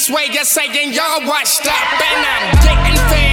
this way, you're saying you're washed up, and I'm getting fed.